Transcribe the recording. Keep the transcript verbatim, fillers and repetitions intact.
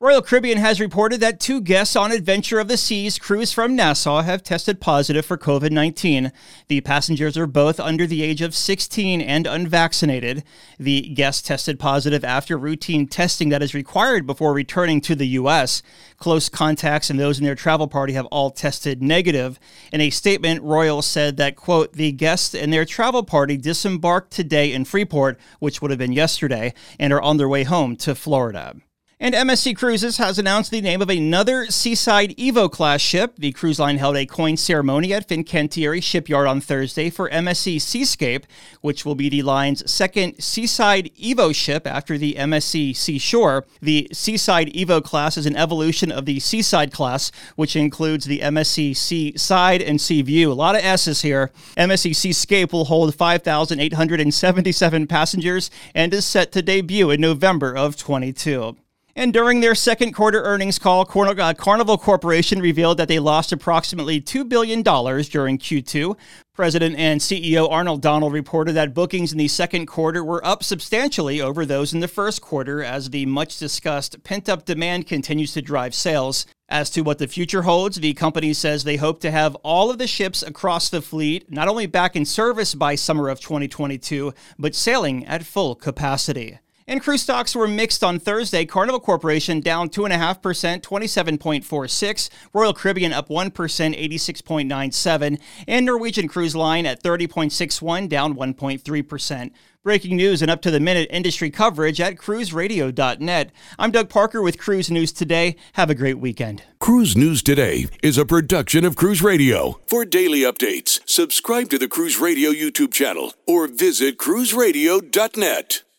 Royal Caribbean has reported that two guests on Adventure of the Seas cruise from Nassau have tested positive for covid nineteen. The passengers are both under the age of sixteen and unvaccinated. The guests tested positive after routine testing that is required before returning to the U S. Close contacts and those in their travel party have all tested negative. In a statement, Royal said that, quote, the guests and their travel party disembarked today in Freeport, which would have been yesterday, and are on their way home to Florida. And M S C Cruises has announced the name of another Seaside Evo-class ship. The cruise line held a coin ceremony at Fincantieri Shipyard on Thursday for M S C Seascape, which will be the line's second Seaside Evo ship after the M S C Seashore. The Seaside Evo class is an evolution of the Seaside class, which includes the M S C Seaside and Seaview. A lot of S's here. M S C Seascape will hold five thousand eight hundred seventy-seven passengers and is set to debut in November of twenty-two. And during their second quarter earnings call, Carnival Corporation revealed that they lost approximately two billion dollars during Q two. President and C E O Arnold Donald reported that bookings in the second quarter were up substantially over those in the first quarter as the much-discussed pent-up demand continues to drive sales. As to what the future holds, the company says they hope to have all of the ships across the fleet not only back in service by summer of twenty twenty-two, but sailing at full capacity. And cruise stocks were mixed on Thursday. Carnival Corporation down two point five percent, twenty-seven point four six. Royal Caribbean up one percent, eighty-six point nine seven. And Norwegian Cruise Line at thirty point six one, down one point three percent. Breaking news and up-to-the-minute industry coverage at cruise radio dot net. I'm Doug Parker with Cruise News Today. Have a great weekend. Cruise News Today is a production of Cruise Radio. For daily updates, subscribe to the Cruise Radio YouTube channel or visit cruise radio dot net.